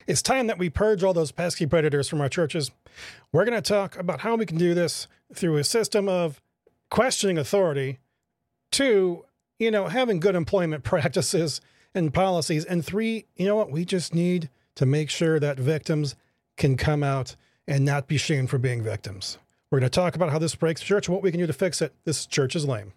It's time that we purge all those pesky predators from our churches. We're going to talk about how we can do this through a system of questioning authority, 2, having good employment practices and policies, and 3, we just need to make sure that victims can come out and not be shamed for being victims. We're going to talk about how this breaks the church and what we can do to fix it. This church is lame.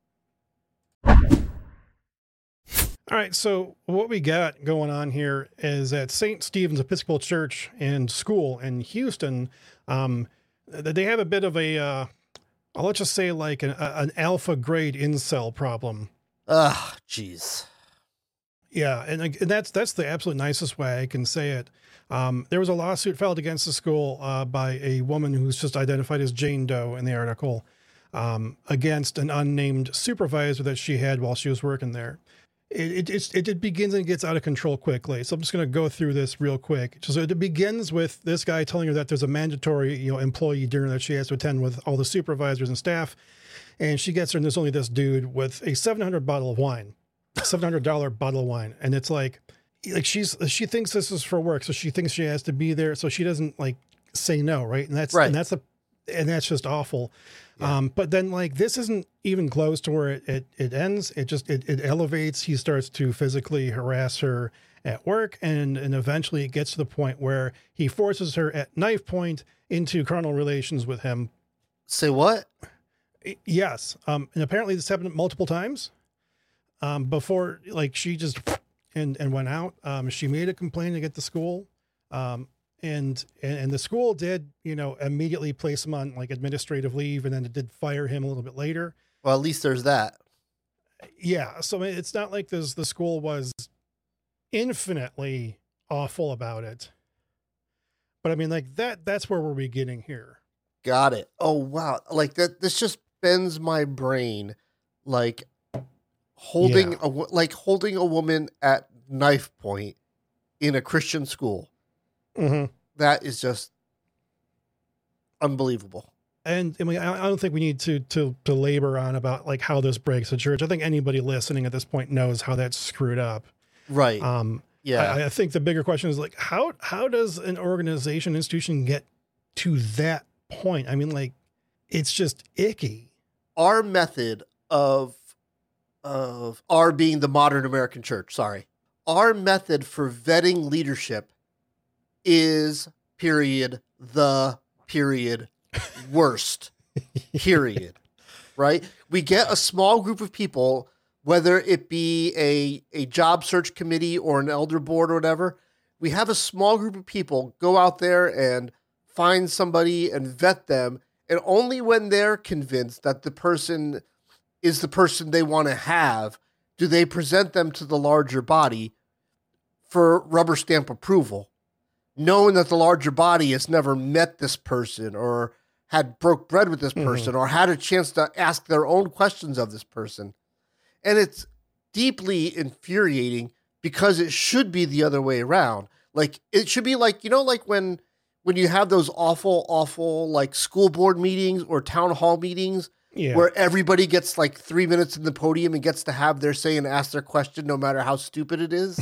All right, so what we got going on here is at St. Stephen's Episcopal Church and School in Houston. They have a bit of a, let's just say like an alpha grade incel problem. Jeez. Yeah, and that's the absolute nicest way I can say it. There was a lawsuit filed against the school by a woman who's just identified as Jane Doe in the article against an unnamed supervisor that she had while she was working there. It begins and gets out of control quickly. So I'm just going to go through this real quick. So it begins with this guy telling her that there's a mandatory, employee dinner that she has to attend with all the supervisors and staff. And she gets there and there's only this dude with a $700 bottle of wine. And it's like she thinks this is for work. So she thinks she has to be there. So she doesn't say no. Right. And that's just awful. Yeah. But then this isn't even close to where it ends. It elevates. He starts to physically harass her at work. And eventually it gets to the point where he forces her at knife point into carnal relations with him. Say what? Yes. And apparently this happened multiple times, before she just, and went out. She made a complaint to get to school. And the school did, immediately place him on administrative leave, and then it did fire him a little bit later. Well, at least there's that. Yeah. So it's not like the school was infinitely awful about it, but that's where we're beginning here. Got it. Oh, wow. This just bends my brain. Holding a woman at knife point in a Christian school. Mm-hmm. That is just unbelievable. And I don't think we need to labor on about how this breaks the church. I think anybody listening at this point knows how that's screwed up. Right. Yeah. I think the bigger question is how does an organization, institution get to that point? It's just icky. Our method of our being the modern American church, sorry. Our method for vetting leadership is worst, period. Right? We get a small group of people, whether it be a job search committee or an elder board or whatever. We have a small group of people go out there and find somebody and vet them. And only when they're convinced that the person is the person they want to have, do they present them to the larger body for rubber stamp approval, knowing that the larger body has never met this person or had broke bread with this person or had a chance to ask their own questions of this person. And it's deeply infuriating because it should be the other way around. It should be when you have those awful school board meetings or town hall meetings, where everybody gets 3 minutes in the podium and gets to have their say and ask their question, no matter how stupid it is.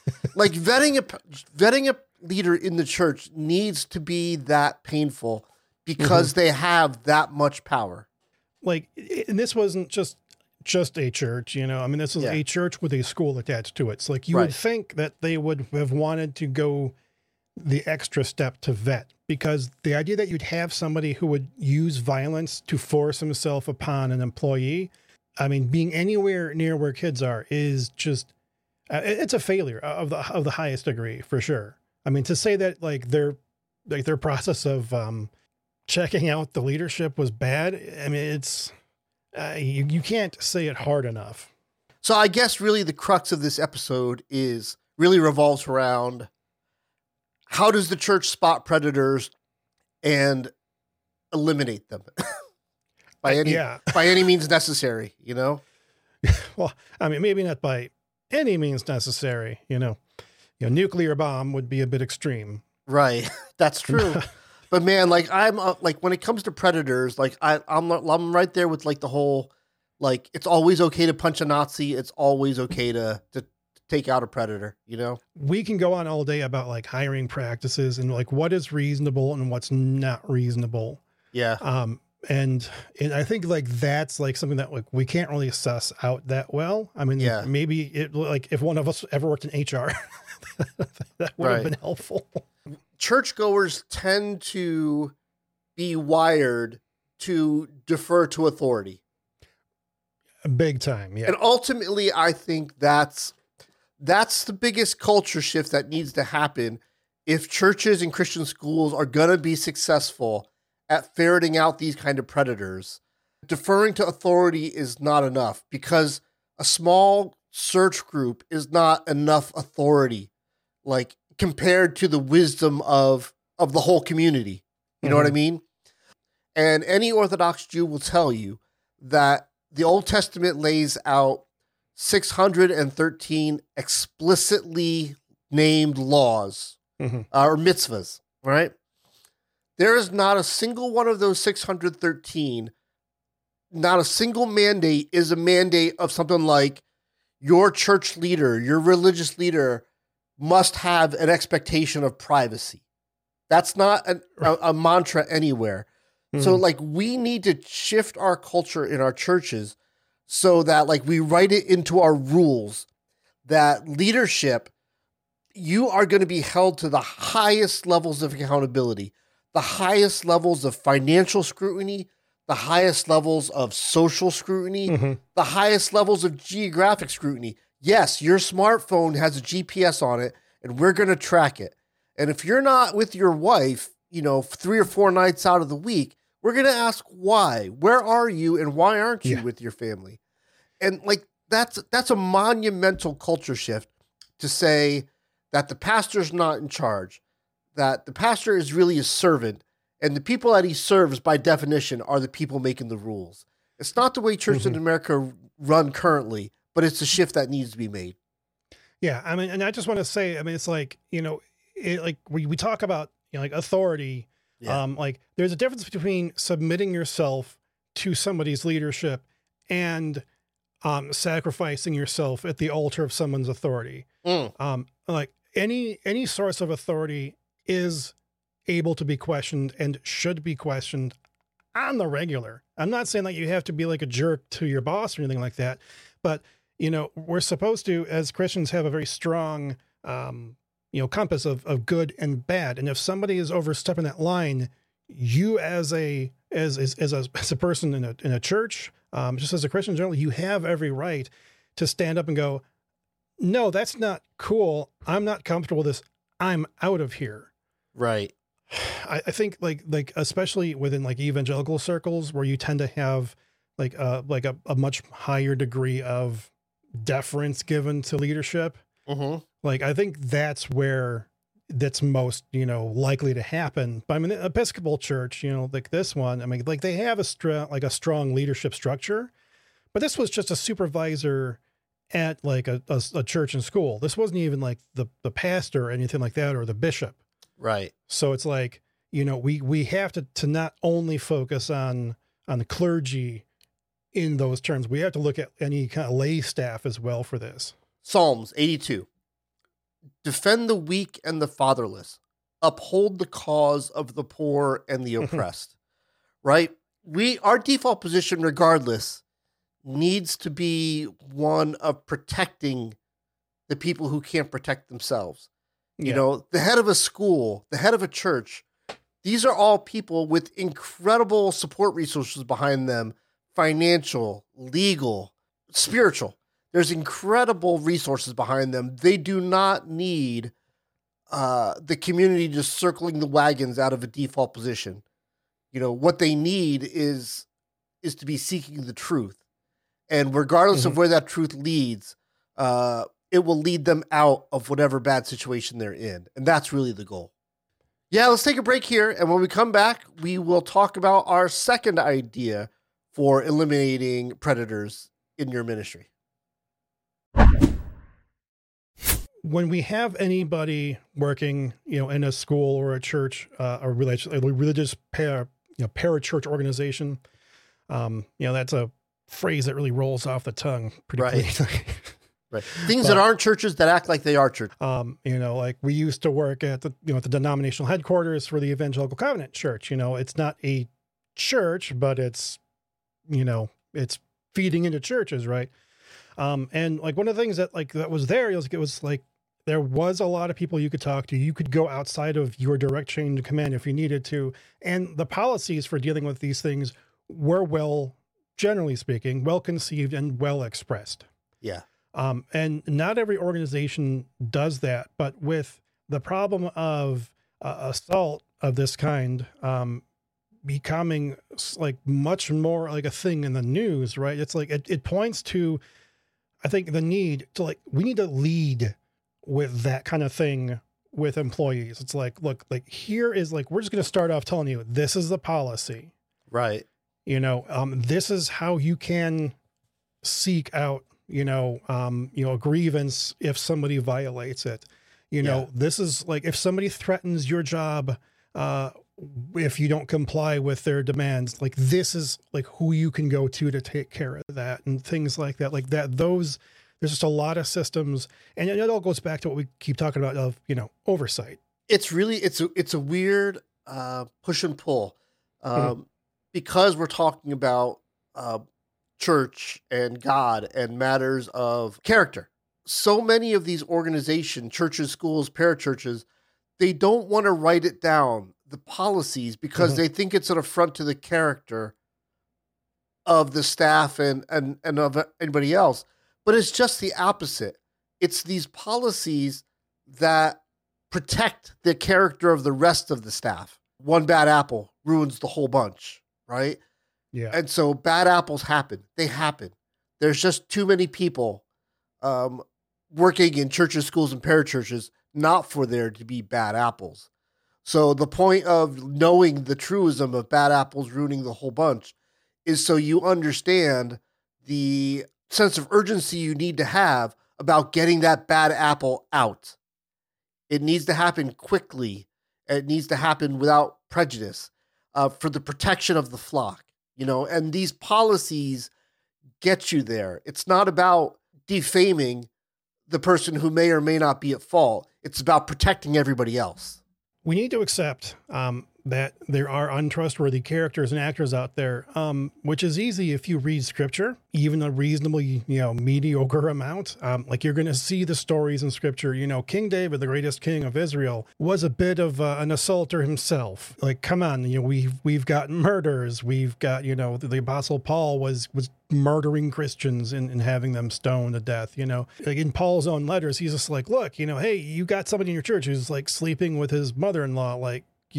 Vetting a leader in the church needs to be that painful because they have that much power. And this wasn't just a church, this is a church with a school attached to it. So you would think that they would have wanted to go the extra step to vet, because the idea that you'd have somebody who would use violence to force himself upon an employee, being anywhere near where kids are is just, it's a failure of the highest degree for sure. To say that their process of checking out the leadership was bad. It's you can't say it hard enough. So I guess really the crux of this episode really revolves around how does the church spot predators and eliminate them by any means necessary, Well, maybe not by any means necessary, nuclear bomb would be a bit extreme. Right. That's true. But man, I'm when it comes to predators, I'm right there with the whole, it's always okay to punch a Nazi. It's always okay to take out a predator, you know? We can go on all day about like hiring practices and like what is reasonable and what's not reasonable. Yeah. And I think like that's like something that like we can't really assess out that well. I mean, maybe it like if one of us ever worked in HR, that would have been helpful. Churchgoers tend to be wired to defer to authority. Big time, yeah. And ultimately, I think that's the biggest culture shift that needs to happen if churches and Christian schools are going to be successful at ferreting out these kind of predators. Deferring to authority is not enough because a small search group is not enough authority, like compared to the wisdom of the whole community. You know what I mean? And any Orthodox Jew will tell you that the Old Testament lays out 613 explicitly named laws or mitzvahs, right? There is not a single one of those 613, not a single mandate is a mandate of something like your church leader, your religious leader must have an expectation of privacy. That's not a mantra anywhere. So like we need to shift our culture in our churches so that like we write it into our rules that leadership, you are going to be held to the highest levels of accountability, the highest levels of financial scrutiny, the highest levels of social scrutiny, the highest levels of geographic scrutiny. Yes, your smartphone has a GPS on it and we're going to track it. And if you're not with your wife, 3 or 4 nights out of the week, we're going to ask why. Where are you and why aren't you with your family? And like that's a monumental culture shift to say that the pastor's not in charge, that the pastor is really a servant, and the people that he serves by definition are the people making the rules. It's not the way churches in America run currently, but it's a shift that needs to be made. Yeah, I mean, and I just want to say, I mean, it's like, like we talk about like authority. Yeah. Like there's a difference between submitting yourself to somebody's leadership and sacrificing yourself at the altar of someone's authority. Like any source of authority is able to be questioned and should be questioned on the regular. I'm not saying that you have to be like a jerk to your boss or anything like that, but we're supposed to, as Christians, have a very strong compass of good and bad. And if somebody is overstepping that line, you as a person in a church, just as a Christian generally, you have every right to stand up and go, no, that's not cool. I'm not comfortable with this. I'm out of here. Right. I think like especially within like evangelical circles where you tend to have like a much higher degree of deference given to leadership. Like, I think that's where that's most, likely to happen. But I mean, the Episcopal Church, like this one, I mean, like they have a strong leadership structure, but this was just a supervisor at like a church and school. This wasn't even like the pastor or anything like that, or the bishop. Right. So it's like, we have to not only focus on the clergy in those terms, we have to look at any kind of lay staff as well for this. Psalms 82. Defend the weak and the fatherless. Uphold the cause of the poor and the oppressed. Right? Our default position, regardless, needs to be one of protecting the people who can't protect themselves. Yeah. The head of a school, the head of a church, these are all people with incredible support resources behind them, financial, legal, spiritual. There's incredible resources behind them. They do not need the community just circling the wagons out of a default position. What they need is to be seeking the truth. And regardless of where that truth leads, it will lead them out of whatever bad situation they're in. And that's really the goal. Yeah, let's take a break here. And when we come back, we will talk about our second idea for eliminating predators in your ministry. When we have anybody working, in a school or a church, a religious parachurch organization, that's a phrase that really rolls off the tongue pretty cleanly. Right. Things that aren't churches that act like they are churches. Like we used to work at at the denominational headquarters for the Evangelical Covenant Church. It's not a church, but it's feeding into churches, right? And like one of the things that was there, there was a lot of people you could talk to. You could go outside of your direct chain of command if you needed to. And the policies for dealing with these things were generally speaking, well conceived and well expressed. Yeah. And not every organization does that, but with the problem of assault of this kind becoming like much more like a thing in the news, right? It's like it points to, I think, the need to we need to lead with that kind of thing with employees. It's like, look, here is we're just going to start off telling you this is the policy, right? This is how you can seek out a grievance if somebody violates it. This is if somebody threatens your job, if you don't comply with their demands, this is who you can go to take care of that and things like that. There's just a lot of systems, and it all goes back to what we keep talking about of, oversight. It's really, it's a weird push and pull because we're talking about church and God and matters of character. So many of these organizations, churches, schools, parachurches, they don't want to write it down, the policies, because they think it's an affront to the character of the staff and of anybody else. But it's just the opposite. It's these policies that protect the character of the rest of the staff. One bad apple ruins the whole bunch, right? Yeah. And so bad apples happen. They happen. There's just too many people working in churches, schools, and parachurches not for there to be bad apples. So the point of knowing the truism of bad apples ruining the whole bunch is so you understand the sense of urgency you need to have about getting that bad apple out. It needs to happen quickly. It needs to happen without prejudice for the protection of the flock, and these policies get you there. It's not about defaming the person who may or may not be at fault. It's about protecting everybody else. We need to accept that there are untrustworthy characters and actors out there, which is easy if you read scripture, even a reasonably, mediocre amount. You're going to see the stories in scripture. King David, the greatest king of Israel, was a bit of an assaulter himself. Come on, we've got murders. We've got, the Apostle Paul was murdering Christians and having them stoned to death. In Paul's own letters, he's just look, hey, you got somebody in your church who's sleeping with his mother-in-law,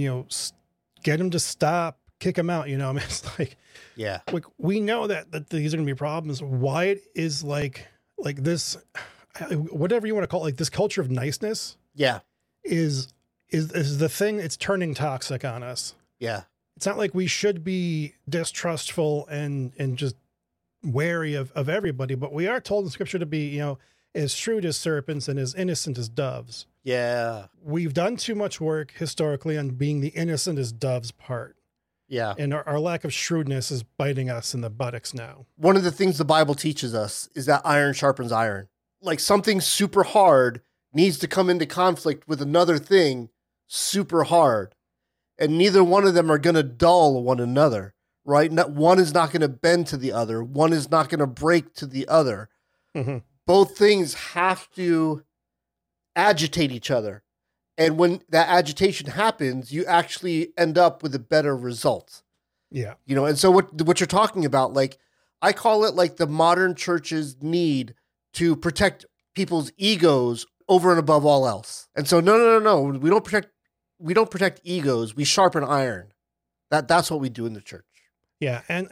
get him to stop, kick him out. It's yeah, we know that these are going to be problems. Why it is this, whatever you want to call it, this culture of niceness. Yeah. Is the thing. It's turning toxic on us. Yeah. It's not like we should be distrustful and just wary of everybody, but we are told in scripture to be, as shrewd as serpents and as innocent as doves. Yeah. We've done too much work historically on being the innocent as doves part. Yeah. And our lack of shrewdness is biting us in the buttocks now. One of the things the Bible teaches us is that iron sharpens iron. Something super hard needs to come into conflict with another thing super hard. And neither one of them are going to dull one another, right? One is not going to bend to the other. One is not going to break to the other. Mm-hmm. Both things have to agitate each other. And when that agitation happens, you actually end up with a better result. Yeah. And so what you're talking about, I call it the modern church's need to protect people's egos over and above all else. And so no. We don't protect egos. We sharpen iron. That's what we do in the church. Yeah. And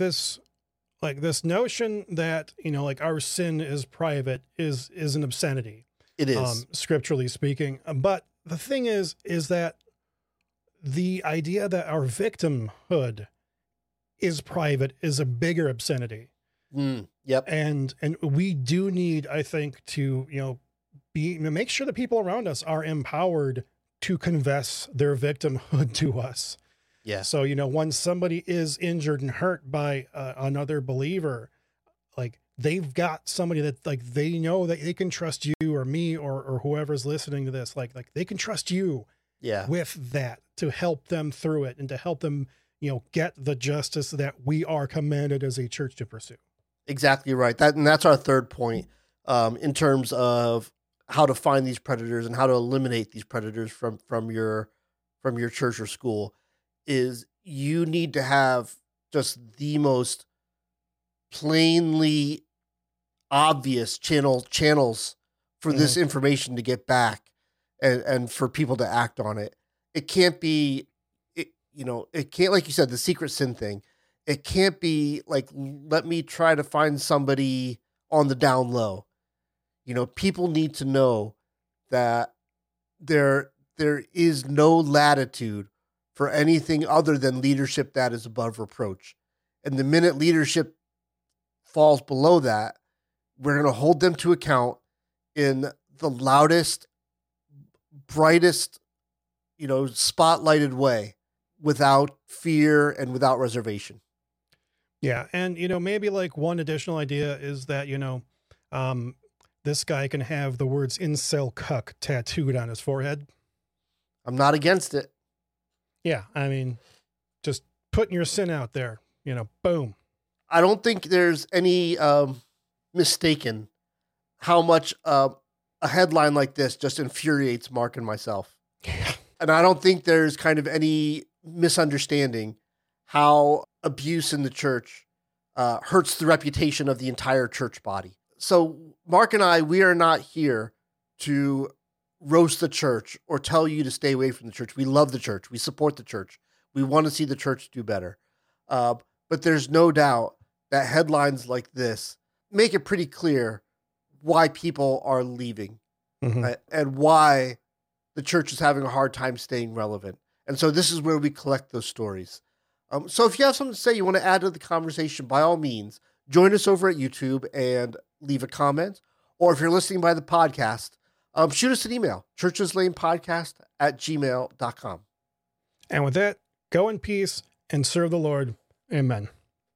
this notion that, our sin is private is an obscenity. It is. Scripturally speaking. But the thing is that the idea that our victimhood is private is a bigger obscenity. Yep. And we do need, I think, to, make sure the people around us are empowered to confess their victimhood to us. Yeah. So, when somebody is injured and hurt by another believer, they've got somebody that like they know that they can trust you or me or whoever's listening to this. Like they can trust you Yeah. with that to help them through it and to help them, get the justice that we are commanded as a church to pursue. Exactly right. That's our third point in terms of how to find these predators and how to eliminate these predators from your church or school is you need to have just the most plainly obvious channels for this information to get back and for people to act on it. It can't be, it can't, like you said, the secret sin thing. It can't be like, let me try to find somebody on the down low. People need to know that there is no latitude for anything other than leadership that is above reproach. And the minute leadership falls below that, we're going to hold them to account in the loudest, brightest, spotlighted way without fear and without reservation. Yeah. And, maybe like one additional idea is that, this guy can have the words incel cuck tattooed on his forehead. I'm not against it. Yeah. I mean, just putting your sin out there, boom. I don't think there's any mistaken how much a headline like this just infuriates Mark and myself. And I don't think there's kind of any misunderstanding how abuse in the church hurts the reputation of the entire church body. So Mark and I, we are not here to roast the church or tell you to stay away from the church. We love the church. We support the church. We want to see the church do better. But there's no doubt that headlines like this make it pretty clear why people are leaving and why the church is having a hard time staying relevant. And so this is where we collect those stories. So if you have something to say, you want to add to the conversation, by all means, join us over at YouTube and leave a comment. Or if you're listening by the podcast, shoot us an email, churcheslanepodcast@gmail.com. And with that, go in peace and serve the Lord. Amen.